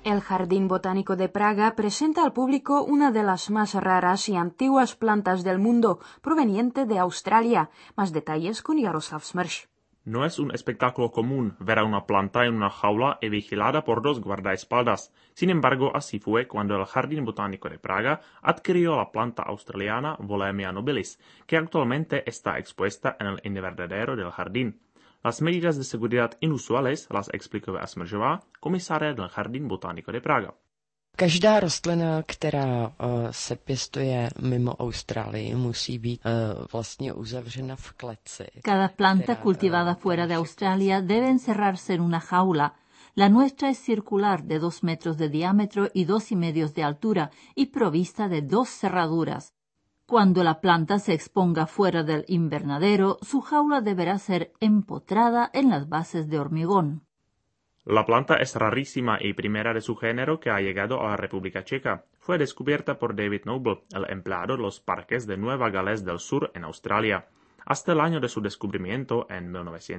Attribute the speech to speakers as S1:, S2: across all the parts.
S1: El Jardín Botánico de Praga presenta al público una de las más raras y antiguas plantas del mundo, proveniente de Australia. Más detalles con Jaroslav Smrš.
S2: No es un espectáculo común ver a una planta en una jaula y vigilada por dos guardaespaldas. Sin embargo, así fue cuando el Jardín Botánico de Praga adquirió la planta australiana Wollemia nobilis, que actualmente está expuesta en el invernadero del jardín. Las medidas de seguridad inusuales las explicó Smržová, comisaria del Jardín Botánico de Praga.
S3: Každá rostlina, která se pěstuje mimo Austrálii, musí být vlastně uzavřena v kleci.
S4: Cada planta cultivada fuera de Australia debe encerrarse en una jaula. La nuestra es circular, de 2 metros de diámetro y 2,5 de altura, y provista de 2 cerraduras. Cuando la planta se exponga fuera del invernadero, su jaula deberá ser empotrada en las bases de hormigón.
S2: La planta es rarísima y primera de su género que ha llegado a la República Checa. Fue descubierta por David Noble, el empleado de los parques de Nueva Gales del Sur en Australia. Hasta el año de su descubrimiento, en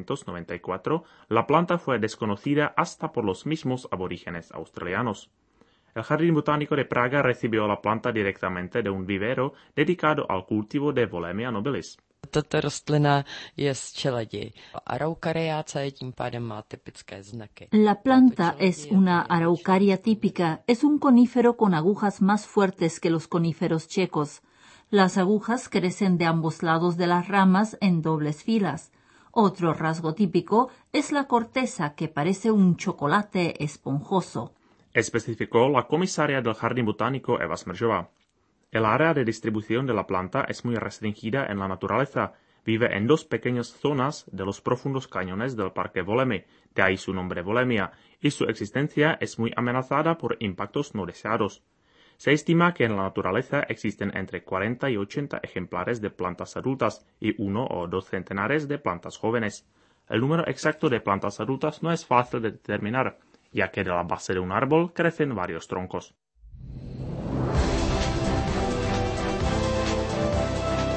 S2: 1994, la planta fue desconocida hasta por los mismos aborígenes australianos. El Jardín Botánico de Praga recibió la planta directamente de un vivero dedicado al cultivo de Wollemia nobilis.
S3: Tato rostlina je z čeledi. Araucariácea tím pádem má typické znaky.
S4: La planta es una araucaria típica. Es un conífero con agujas más fuertes que los coníferos checos. Las agujas crecen de ambos lados de las ramas en dobles filas. Otro rasgo típico es la corteza, que parece un chocolate esponjoso.
S2: Especificó la comisaria del Jardín Botánico Eva Smržová. El área de distribución de la planta es muy restringida en la naturaleza. Vive en 2 pequeñas zonas de los profundos cañones del Parque Wollemi, de ahí su nombre Wollemia, y su existencia es muy amenazada por impactos no deseados. Se estima que en la naturaleza existen entre 40 y 80 ejemplares de plantas adultas y 1 o 2 centenares de plantas jóvenes. El número exacto de plantas adultas no es fácil de determinar, ya que de la base de un árbol crecen varios troncos.